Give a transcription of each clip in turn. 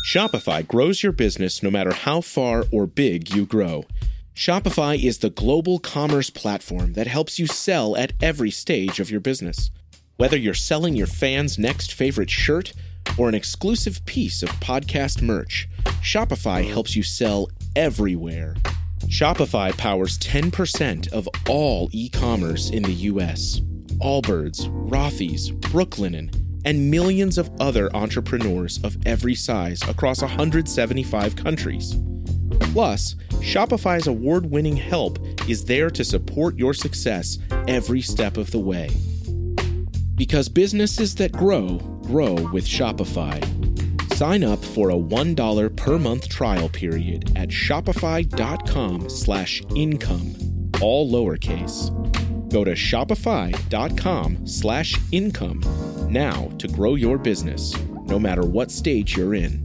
Shopify grows your business no matter how far or big you grow. Shopify is the global commerce platform that helps you sell at every stage of your business. Whether you're selling your fans' next favorite shirt or an exclusive piece of podcast merch, Shopify helps you sell everywhere. Shopify powers 10% of all e-commerce in the U.S. Allbirds, Rothy's, Brooklinen, and millions of other entrepreneurs of every size across 175 countries. Plus, Shopify's award-winning help is there to support your success every step of the way. Because businesses that grow, grow with Shopify. Sign up for a $1 per month trial period at shopify.com/income, all lowercase. Go to shopify.com/income now to grow your business, no matter what stage you're in.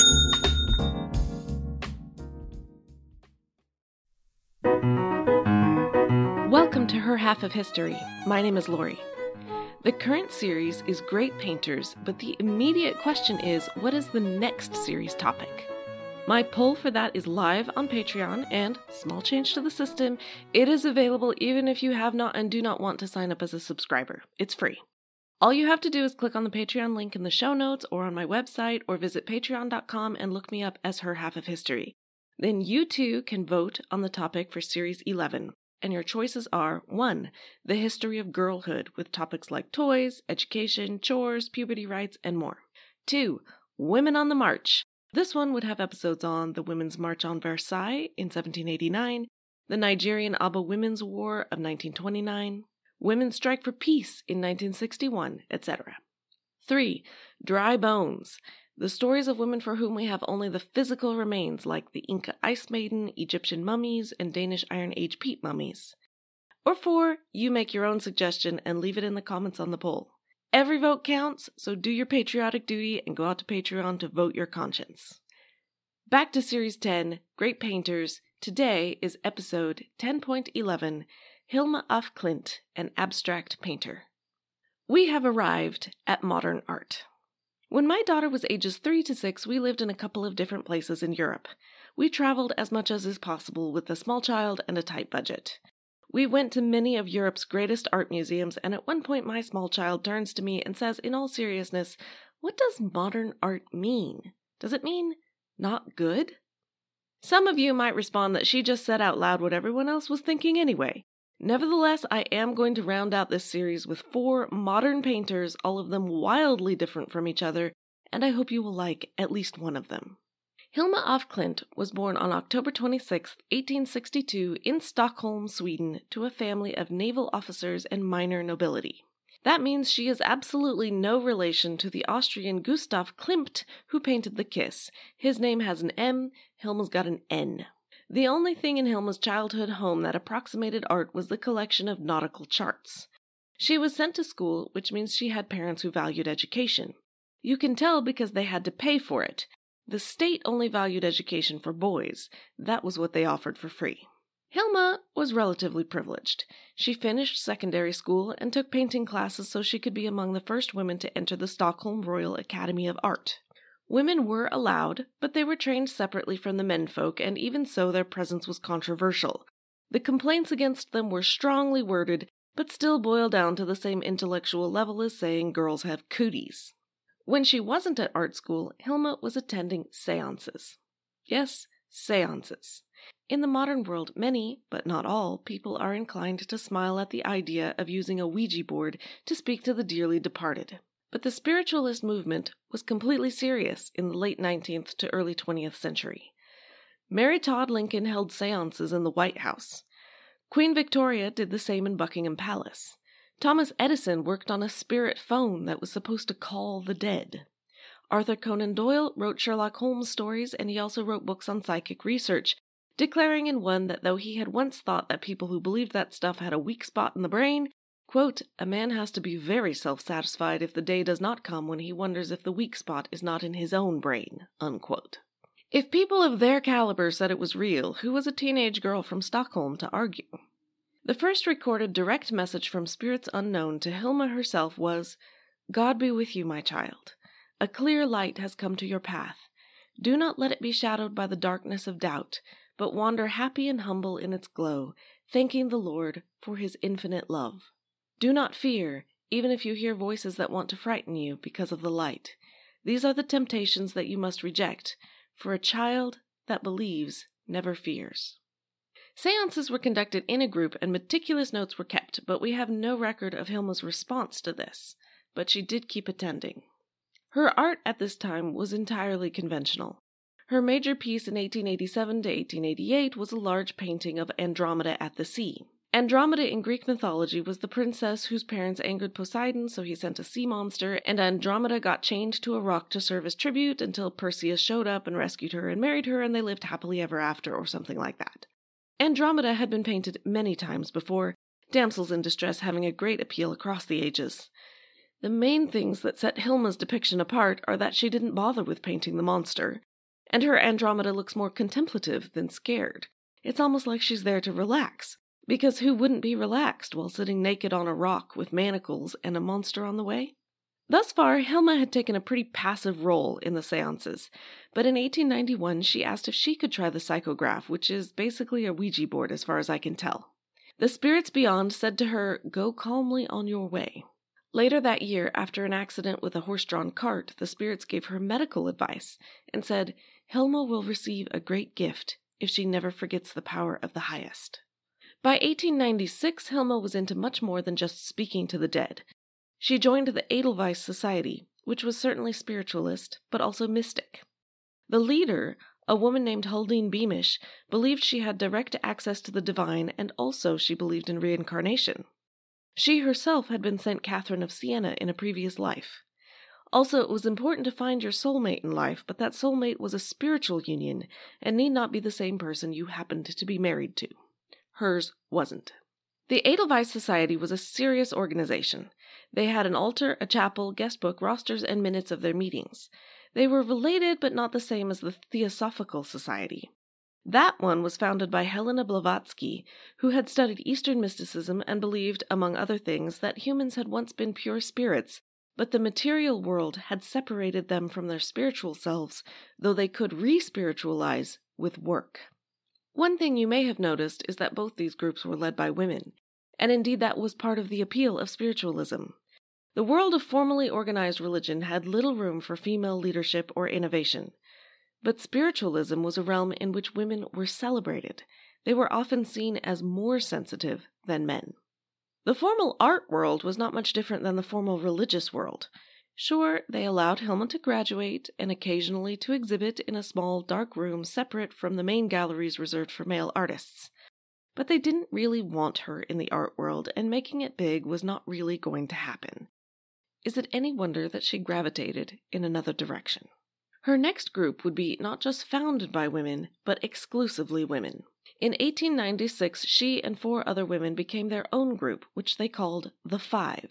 Welcome to Her Half of History. My name is Lori. The current series is Great Painters, but the immediate question is, what is the next series topic? My poll for that is live on Patreon, and, small change to the system, it is available even if you have not and do not want to sign up as a subscriber. It's free. All you have to do is click on the Patreon link in the show notes or on my website, or visit patreon.com and look me up as Her Half of History. Then you too can vote on the topic for Series 11. And your choices are 1. The history of girlhood, with topics like toys, education, chores, puberty rights, and more. 2. Women on the March. This one would have episodes on the Women's March on Versailles in 1789, the Nigerian Aba Women's War of 1929, Women's Strike for Peace in 1961, etc. 3. Dry Bones. The stories of women for whom we have only the physical remains, like the Inca Ice Maiden, Egyptian mummies, and Danish Iron Age peat mummies. Or 4, you make your own suggestion and leave it in the comments on the poll. Every vote counts, so do your patriotic duty and go out to Patreon to vote your conscience. Back to Series 10, Great Painters. Today is episode 10.11, Hilma af Klint, an abstract painter. We have arrived at modern art. When my daughter was ages 3 to 6, we lived in a couple of different places in Europe. We traveled as much as is possible with a small child and a tight budget. We went to many of Europe's greatest art museums, and at one point my small child turns to me and says, in all seriousness, "What does modern art mean? Does it mean not good?" Some of you might respond that she just said out loud what everyone else was thinking anyway. Nevertheless, I am going to round out this series with 4 modern painters, all of them wildly different from each other, and I hope you will like at least one of them. Hilma af Klint was born on October 26, 1862, in Stockholm, Sweden, to a family of naval officers and minor nobility. That means she is absolutely no relation to the Austrian Gustav Klimt, who painted The Kiss. His name has an M, Hilma's got an N. The only thing in Hilma's childhood home that approximated art was the collection of nautical charts. She was sent to school, which means she had parents who valued education. You can tell because they had to pay for it. The state only valued education for boys. That was what they offered for free. Hilma was relatively privileged. She finished secondary school and took painting classes so she could be among the first women to enter the Stockholm Royal Academy of Art. Women were allowed, but they were trained separately from the menfolk, and even so their presence was controversial. The complaints against them were strongly worded, but still boil down to the same intellectual level as saying girls have cooties. When she wasn't at art school, Hilma was attending séances. Yes, séances. In the modern world, many, but not all, people are inclined to smile at the idea of using a Ouija board to speak to the dearly departed. But the spiritualist movement was completely serious in the late 19th to early 20th century. Mary Todd Lincoln held séances in the White House. Queen Victoria did the same in Buckingham Palace. Thomas Edison worked on a spirit phone that was supposed to call the dead. Arthur Conan Doyle wrote Sherlock Holmes stories, and he also wrote books on psychic research, declaring in one that though he had once thought that people who believed that stuff had a weak spot in the brain, quote, "A man has to be very self-satisfied if the day does not come when he wonders if the weak spot is not in his own brain," unquote. If people of their caliber said it was real, who was a teenage girl from Stockholm to argue? The first recorded direct message from spirits unknown to Hilma herself was, "God be with you, my child. A clear light has come to your path. Do not let it be shadowed by the darkness of doubt, but wander happy and humble in its glow, thanking the Lord for his infinite love. Do not fear, even if you hear voices that want to frighten you because of the light. These are the temptations that you must reject, for a child that believes never fears. Seances were conducted in a group and meticulous notes were kept, but we have no record of Hilma's response to this, but she did keep attending. Her art at this time was entirely conventional. Her major piece in 1887 to 1888 was a large painting of Andromeda at the sea. Andromeda in Greek mythology was the princess whose parents angered Poseidon, so he sent a sea monster, and Andromeda got chained to a rock to serve as tribute until Perseus showed up and rescued her and married her, and they lived happily ever after, or something like that. Andromeda had been painted many times before, damsels in distress having a great appeal across the ages. The main things that set Hilma's depiction apart are that she didn't bother with painting the monster, and her Andromeda looks more contemplative than scared. It's almost like she's there to relax, because who wouldn't be relaxed while sitting naked on a rock with manacles and a monster on the way? Thus far, Hilma had taken a pretty passive role in the seances, but in 1891 she asked if she could try the psychograph, which is basically a Ouija board as far as I can tell. The spirits beyond said to her, "Go calmly on your way." Later that year, after an accident with a horse-drawn cart, the spirits gave her medical advice and said, "Hilma will receive a great gift if she never forgets the power of the highest." By 1896, Hilma was into much more than just speaking to the dead. She joined the Edelweiss Society, which was certainly spiritualist, but also mystic. The leader, a woman named Huldine Beamish, believed she had direct access to the divine, and also she believed in reincarnation. She herself had been St. Catherine of Siena in a previous life. Also, it was important to find your soulmate in life, but that soulmate was a spiritual union and need not be the same person you happened to be married to. Hers wasn't. The Edelweiss Society was a serious organization. They had an altar, a chapel, guest book, rosters, and minutes of their meetings. They were related, but not the same as the Theosophical Society. That one was founded by Helena Blavatsky, who had studied Eastern mysticism and believed, among other things, that humans had once been pure spirits, but the material world had separated them from their spiritual selves, though they could re-spiritualize with work. One thing you may have noticed is that both these groups were led by women, and indeed that was part of the appeal of spiritualism. The world of formally organized religion had little room for female leadership or innovation. But spiritualism was a realm in which women were celebrated. They were often seen as more sensitive than men. The formal art world was not much different than the formal religious world. Sure, they allowed Hilma to graduate and occasionally to exhibit in a small, dark room separate from the main galleries reserved for male artists. But they didn't really want her in the art world, and making it big was not really going to happen. Is it any wonder that she gravitated in another direction? Her next group would be not just founded by women, but exclusively women. In 1896, she and 4 other women became their own group, which they called the Five.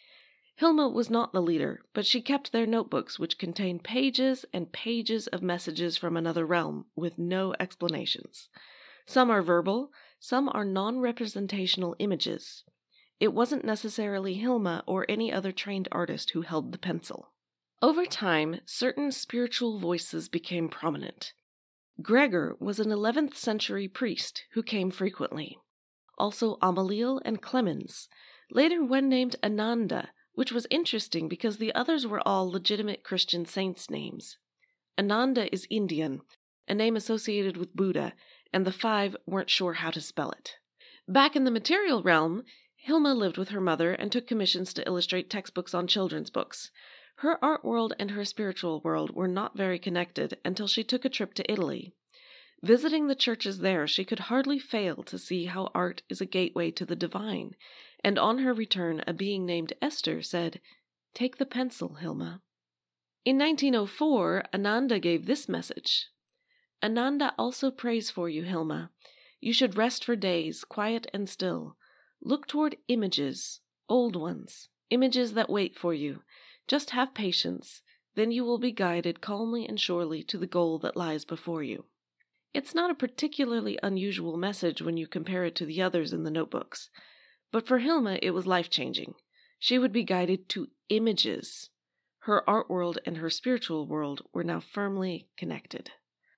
Hilma was not the leader, but she kept their notebooks, which contained pages and pages of messages from another realm, with no explanations. Some are verbal, some are non-representational images. It wasn't necessarily Hilma or any other trained artist who held the pencil. Over time, certain spiritual voices became prominent. Gregor was an 11th century priest who came frequently. Also Amalil and Clemens. Later one named Ananda, which was interesting because the others were all legitimate Christian saints' names. Ananda is Indian, a name associated with Buddha, and the 5 weren't sure how to spell it. Back in the material realm, Hilma lived with her mother and took commissions to illustrate textbooks on children's books. Her art world and her spiritual world were not very connected until she took a trip to Italy. Visiting the churches there, she could hardly fail to see how art is a gateway to the divine, and on her return a being named Esther said, "Take the pencil, Hilma." In 1904, Ananda gave this message. "Ananda also prays for you, Hilma. You should rest for days, quiet and still. Look toward images, old ones, images that wait for you. Just have patience, then you will be guided calmly and surely to the goal that lies before you." It's not a particularly unusual message when you compare it to the others in the notebooks, but for Hilma it was life-changing. She would be guided to images. Her art world and her spiritual world were now firmly connected.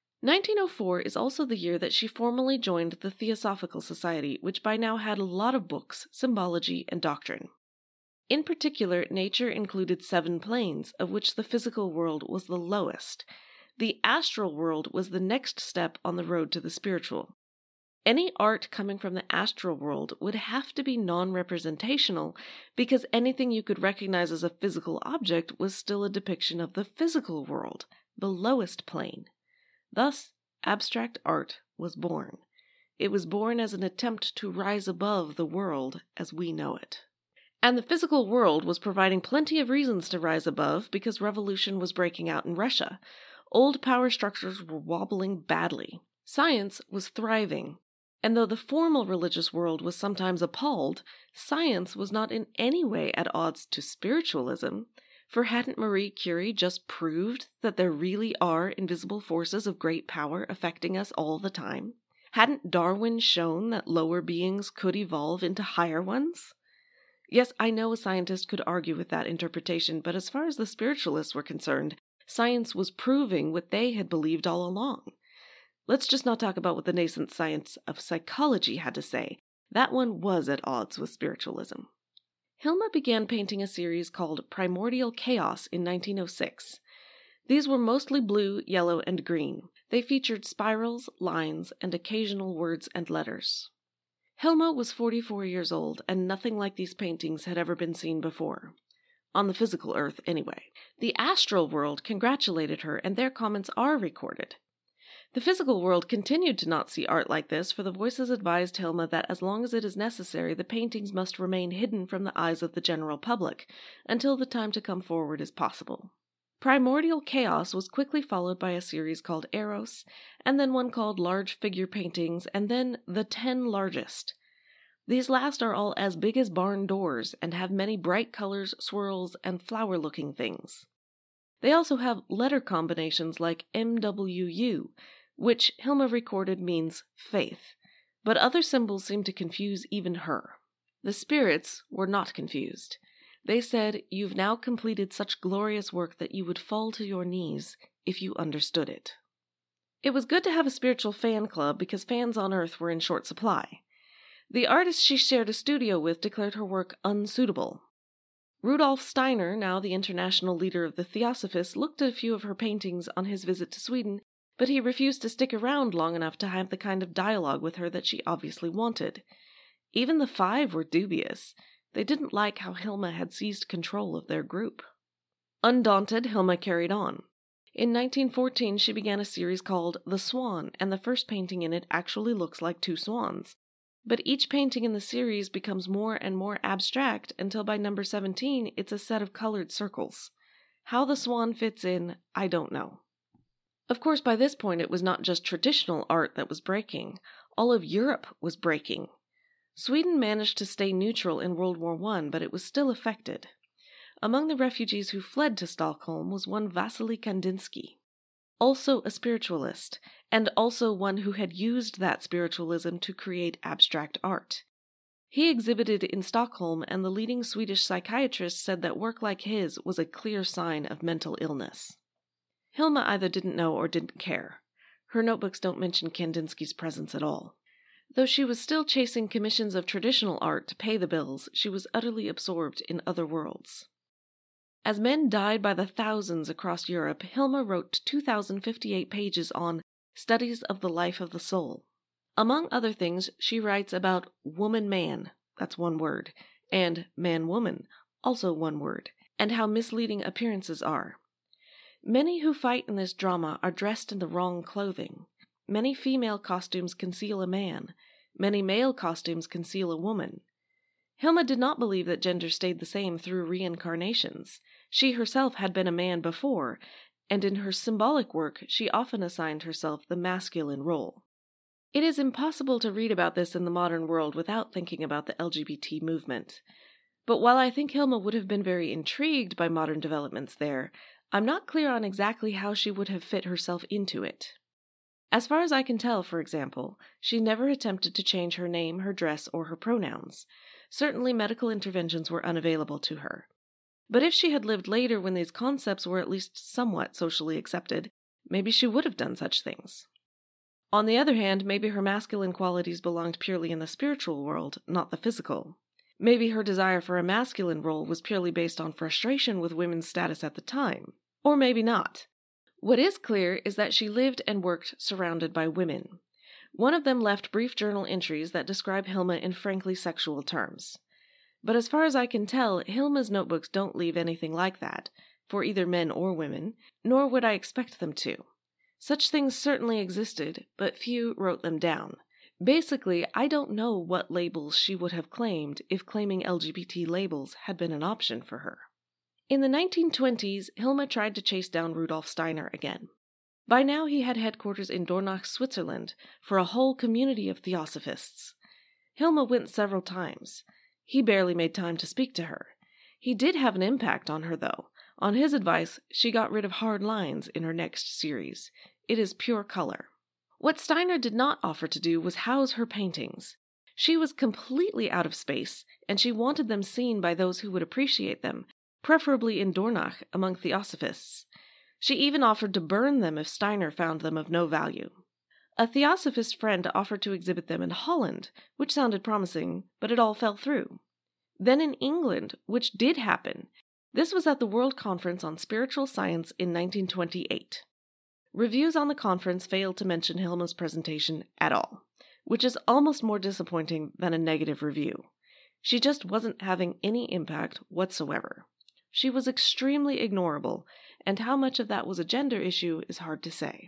1904 is also the year that she formally joined the Theosophical Society, which by now had a lot of books, symbology, and doctrine. In particular, nature included 7 planes, of which the physical world was the lowest. The astral world was the next step on the road to the spiritual. Any art coming from the astral world would have to be non-representational because anything you could recognize as a physical object was still a depiction of the physical world, the lowest plane. Thus, abstract art was born. It was born as an attempt to rise above the world as we know it. And the physical world was providing plenty of reasons to rise above because revolution was breaking out in Russia. Old power structures were wobbling badly. Science was thriving. And though the formal religious world was sometimes appalled, science was not in any way at odds to spiritualism. For hadn't Marie Curie just proved that there really are invisible forces of great power affecting us all the time? Hadn't Darwin shown that lower beings could evolve into higher ones? Yes, I know a scientist could argue with that interpretation, but as far as the spiritualists were concerned, science was proving what they had believed all along. Let's just not talk about what the nascent science of psychology had to say. That one was at odds with spiritualism. Hilma began painting a series called Primordial Chaos in 1906. These were mostly blue, yellow, and green. They featured spirals, lines, and occasional words and letters. Hilma was 44 years old, and nothing like these paintings had ever been seen before. On the physical earth, anyway. The astral world congratulated her, and their comments are recorded. The physical world continued to not see art like this, for the voices advised Hilma that as long as it is necessary, the paintings must remain hidden from the eyes of the general public, until the time to come forward is possible. Primordial Chaos was quickly followed by a series called Eros, and then one called Large Figure Paintings, and then The 10 Largest. These last are all as big as barn doors, and have many bright colors, swirls, and flower-looking things. They also have letter combinations like MWU, which Hilma recorded means faith, but other symbols seem to confuse even her. The spirits were not confused. They said, "You've now completed such glorious work that you would fall to your knees if you understood it." It was good to have a spiritual fan club because fans on Earth were in short supply. The artist she shared a studio with declared her work unsuitable. Rudolf Steiner, now the international leader of the Theosophists, looked at a few of her paintings on his visit to Sweden, but he refused to stick around long enough to have the kind of dialogue with her that she obviously wanted. Even the 5 were dubious. They didn't like how Hilma had seized control of their group. Undaunted, Hilma carried on. In 1914, she began a series called The Swan, and the first painting in it actually looks like 2 swans. But each painting in the series becomes more and more abstract until by number 17, it's a set of colored circles. How the swan fits in, I don't know. Of course, by this point, it was not just traditional art that was breaking. All of Europe was breaking. Sweden managed to stay neutral in World War I, but it was still affected. Among the refugees who fled to Stockholm was one Vasily Kandinsky, also a spiritualist, and also one who had used that spiritualism to create abstract art. He exhibited in Stockholm, and the leading Swedish psychiatrists said that work like his was a clear sign of mental illness. Hilma either didn't know or didn't care. Her notebooks don't mention Kandinsky's presence at all. Though she was still chasing commissions of traditional art to pay the bills, she was utterly absorbed in other worlds. As men died by the thousands across Europe, Hilma wrote 2,058 pages on Studies of the Life of the Soul. Among other things, she writes about woman-man, that's one word, and man-woman, also one word, and how misleading appearances are. Many who fight in this drama are dressed in the wrong clothing. Many female costumes conceal a man. Many male costumes conceal a woman. Hilma did not believe that gender stayed the same through reincarnations. She herself had been a man before, and in her symbolic work she often assigned herself the masculine role. It is impossible to read about this in the modern world without thinking about the LGBT movement. But while I think Hilma would have been very intrigued by modern developments there, I'm not clear on exactly how she would have fit herself into it. As far as I can tell, for example, she never attempted to change her name, her dress, or her pronouns. Certainly medical interventions were unavailable to her. But if she had lived later when these concepts were at least somewhat socially accepted, maybe she would have done such things. On the other hand, maybe her masculine qualities belonged purely in the spiritual world, not the physical. Maybe her desire for a masculine role was purely based on frustration with women's status at the time. Or maybe not. What is clear is that she lived and worked surrounded by women. One of them left brief journal entries that describe Hilma in frankly sexual terms. But as far as I can tell, Hilma's notebooks don't leave anything like that, for either men or women, nor would I expect them to. Such things certainly existed, but few wrote them down. Basically, I don't know what labels she would have claimed if claiming LGBT labels had been an option for her. In the 1920s, Hilma tried to chase down Rudolf Steiner again. By now he had headquarters in Dornach, Switzerland, for a whole community of theosophists. Hilma went several times. He barely made time to speak to her. He did have an impact on her, though. On his advice, she got rid of hard lines in her next series. It is pure color. What Steiner did not offer to do was house her paintings. She was completely out of space, and she wanted them seen by those who would appreciate them, preferably in Dornach among theosophists. She even offered to burn them if Steiner found them of no value. A theosophist friend offered to exhibit them in Holland, which sounded promising, but it all fell through. Then in England, which did happen. This was at the World Conference on Spiritual Science in 1928. Reviews on the conference failed to mention Hilma's presentation at all, which is almost more disappointing than a negative review. She just wasn't having any impact whatsoever. She was extremely ignorable, and how much of that was a gender issue is hard to say.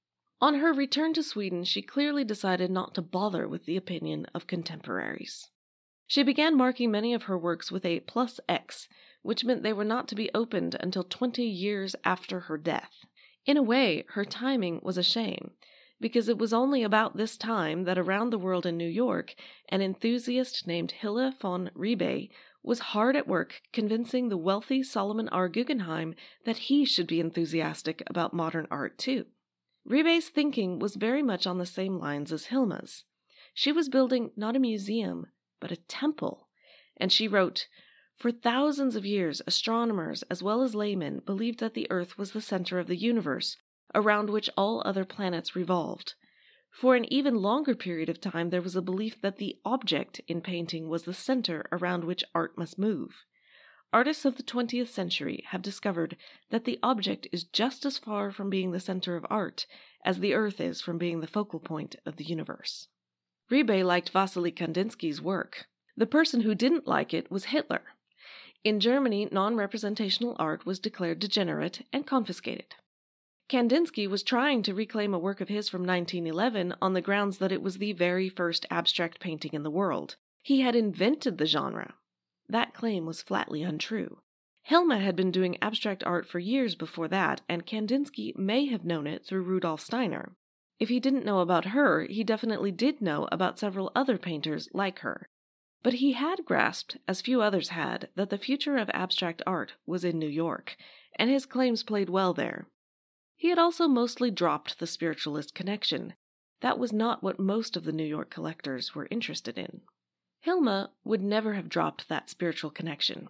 On her return to Sweden, she clearly decided not to bother with the opinion of contemporaries. She began marking many of her works with a +X, which meant they were not to be opened until 20 years after her death. In a way, her timing was a shame, because it was only about this time that around the world in New York, an enthusiast named Hille von Ribé was hard at work convincing the wealthy Solomon R. Guggenheim that he should be enthusiastic about modern art too. Ribé's thinking was very much on the same lines as Hilma's. She was building not a museum, but a temple, and she wrote, "For thousands of years, astronomers as well as laymen believed that the Earth was the center of the universe, around which all other planets revolved. For an even longer period of time, there was a belief that the object in painting was the center around which art must move. Artists of the 20th century have discovered that the object is just as far from being the center of art as the Earth is from being the focal point of the universe." Ribé liked Wassily Kandinsky's work. The person who didn't like it was Hitler. In Germany, non-representational art was declared degenerate and confiscated. Kandinsky was trying to reclaim a work of his from 1911 on the grounds that it was the very first abstract painting in the world. He had invented the genre. That claim was flatly untrue. Hilma had been doing abstract art for years before that, and Kandinsky may have known it through Rudolf Steiner. If he didn't know about her, he definitely did know about several other painters like her. But he had grasped, as few others had, that the future of abstract art was in New York, and his claims played well there. He had also mostly dropped the spiritualist connection. That was not what most of the New York collectors were interested in. Hilma would never have dropped that spiritual connection.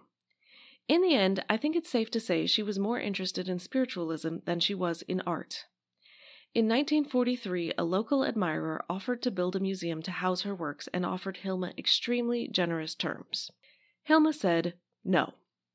In the end, I think it's safe to say she was more interested in spiritualism than she was in art. In 1943, a local admirer offered to build a museum to house her works and offered Hilma extremely generous terms. Hilma said no.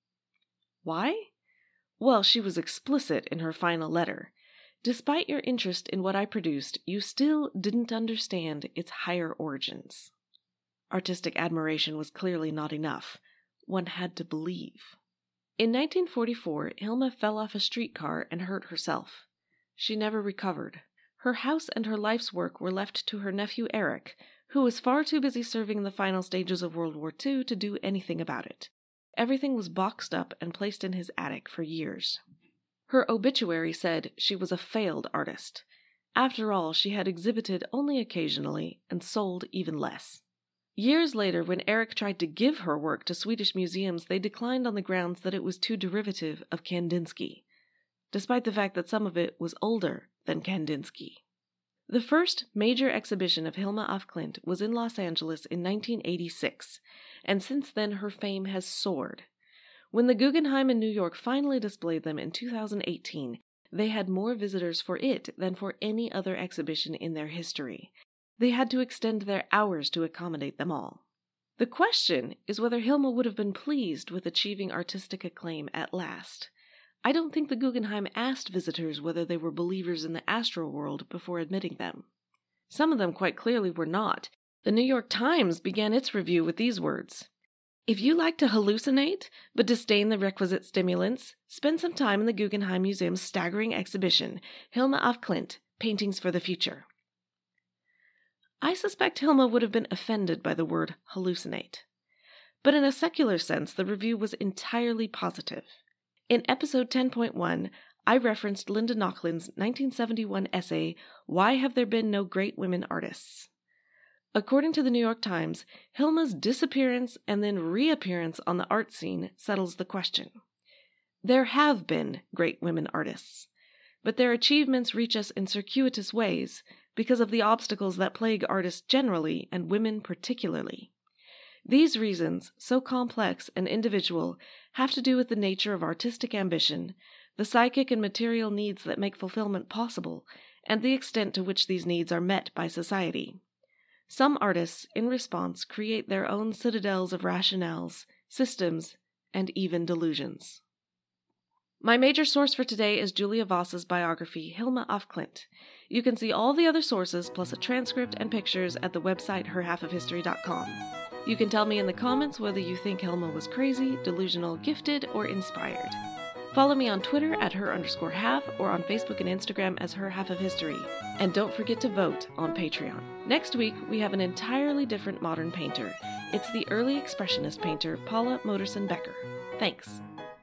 Why? Well, she was explicit in her final letter. "Despite your interest in what I produced, you still didn't understand its higher origins." Artistic admiration was clearly not enough. One had to believe. In 1944, Hilma fell off a streetcar and hurt herself. She never recovered. Her house and her life's work were left to her nephew Eric, who was far too busy serving in the final stages of World War II to do anything about it. Everything was boxed up and placed in his attic for years. Her obituary said she was a failed artist. After all, she had exhibited only occasionally and sold even less. Years later, when Eric tried to give her work to Swedish museums, they declined on the grounds that it was too derivative of Kandinsky, despite the fact that some of it was older than Kandinsky. The first major exhibition of Hilma af Klint was in Los Angeles in 1986, and since then her fame has soared. When the Guggenheim in New York finally displayed them in 2018, they had more visitors for it than for any other exhibition in their history. They had to extend their hours to accommodate them all. The question is whether Hilma would have been pleased with achieving artistic acclaim at last. I don't think the Guggenheim asked visitors whether they were believers in the astral world before admitting them. Some of them quite clearly were not. The New York Times began its review with these words: "If you like to hallucinate, but disdain the requisite stimulants, spend some time in the Guggenheim Museum's staggering exhibition, Hilma af Klint, Paintings for the Future." I suspect Hilma would have been offended by the word hallucinate. But in a secular sense, the review was entirely positive. In episode 10.1, I referenced Linda Naucklin's 1971 essay, "Why Have There Been No Great Women Artists?" According to the New York Times, Hilma's disappearance and then reappearance on the art scene settles the question. There have been great women artists, but their achievements reach us in circuitous ways because of the obstacles that plague artists generally and women particularly. These reasons, so complex and individual, have to do with the nature of artistic ambition, the psychic and material needs that make fulfillment possible, and the extent to which these needs are met by society. Some artists, in response, create their own citadels of rationales, systems, and even delusions. My major source for today is Julia Voss's biography, Hilma af Klint. You can see all the other sources, plus a transcript and pictures at the website herhalfofhistory.com. You can tell me in the comments whether you think Hilma was crazy, delusional, gifted, or inspired. Follow me on Twitter at her_half or on Facebook and Instagram as Her Half of History. And don't forget to vote on Patreon. Next week, we have an entirely different modern painter. It's the early expressionist painter, Paula Modersohn Becker. Thanks.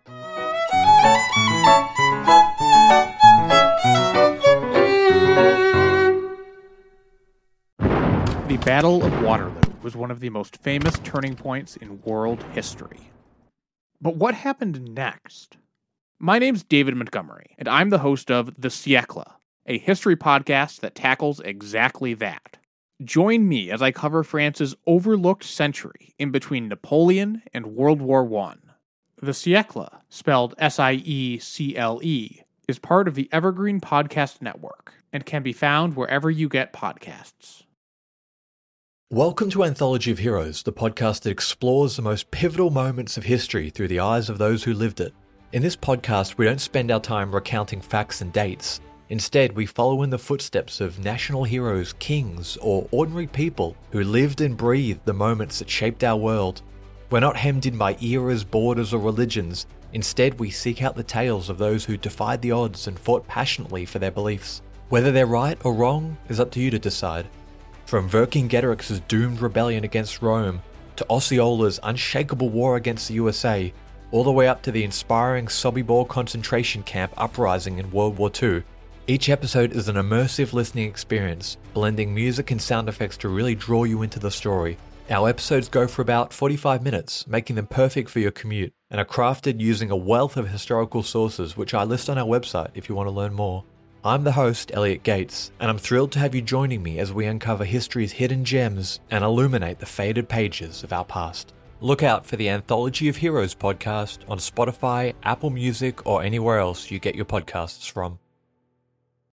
The Battle of Waterloo was one of the most famous turning points in world history. But what happened next? My name's David Montgomery, and I'm the host of The Siècle, a history podcast that tackles exactly that. Join me as I cover France's overlooked century in between Napoleon and World War I. The Siècle, spelled S-I-E-C-L-E, is part of the Evergreen Podcast Network and can be found wherever you get podcasts. Welcome to Anthology of Heroes, the podcast that explores the most pivotal moments of history through the eyes of those who lived it. In this podcast, we don't spend our time recounting facts and dates. Instead, we follow in the footsteps of national heroes, kings, or ordinary people who lived and breathed the moments that shaped our world. We're not hemmed in by eras, borders, or religions. Instead, we seek out the tales of those who defied the odds and fought passionately for their beliefs. Whether they're right or wrong is up to you to decide. From Vercingetorix's doomed rebellion against Rome, to Osceola's unshakable war against the USA, all the way up to the inspiring Sobibor concentration camp uprising in World War II, each episode is an immersive listening experience, blending music and sound effects to really draw you into the story. Our episodes go for about 45 minutes, making them perfect for your commute, and are crafted using a wealth of historical sources, which I list on our website if you want to learn more. I'm the host, Elliot Gates, and I'm thrilled to have you joining me as we uncover history's hidden gems and illuminate the faded pages of our past. Look out for the Anthology of Heroes podcast on Spotify, Apple Music, or anywhere else you get your podcasts from.